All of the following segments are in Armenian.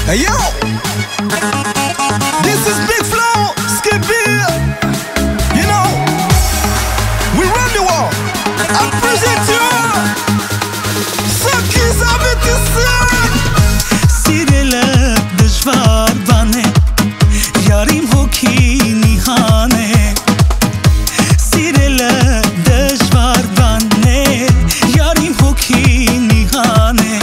Hey yo, this is Big Flow, Skip Bill. You know, we run the world. I present you. Sakis abetisan. Sirele dışvar bane, yarim hoki nihane. Sirele dışvar bane, yarim hoki nihane.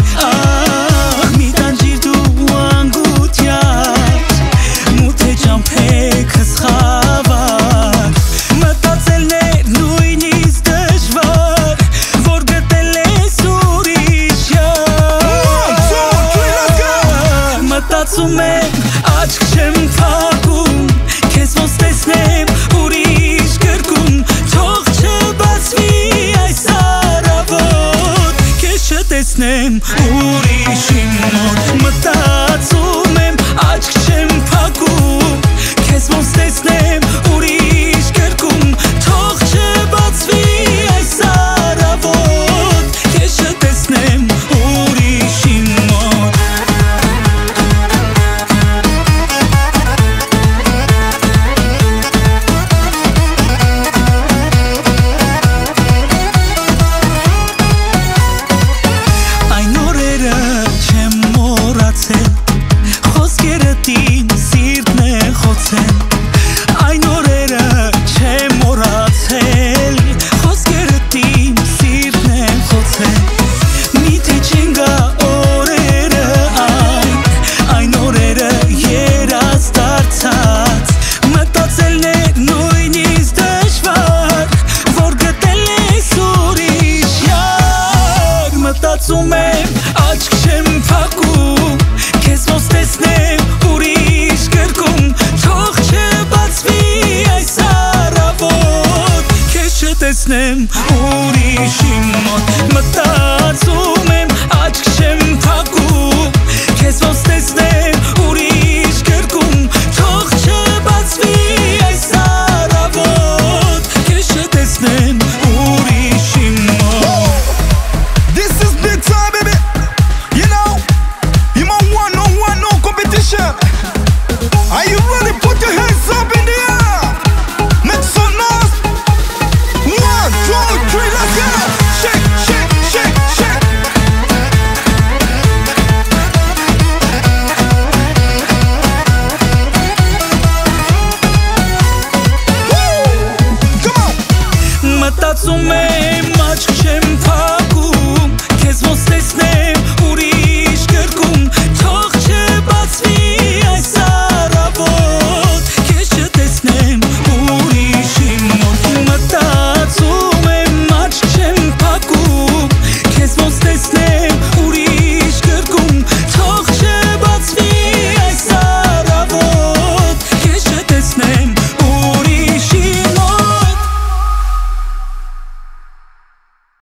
Aşk չեմ փակում, քեզ ոնց տեսնեմ ուրիշ գրքում, թող չբացվի այս առավոտ, քեզ չտեսնեմ ուրիշի մոտ, մտածում եմ, աչք չեմ փակում, քեզ ոնց տեսնեմ ուրիշ գրքում, թող չբացվի այս առավոտ, քեզ չտեսնեմ ուրիշի մոտ. Խոսքերըտին սիրտն է խոցել, այն օրերը չեմ մոռացել, խոսքերըտին սիրտն է խոցել, միթե չեն գա օրերը այն օրերը երաս դարձած, մտածելն է նույնիսկ դժվար, որ գտել ես ուրիշ յար, մտածում եմ, աչք չեմ փակում, քեզ ոնց տեսնեմ ուրիշ գրքում, թող չբացվի այս առավոտ, քեզ չտեսնեմ ուրիշի մոտ, մտածում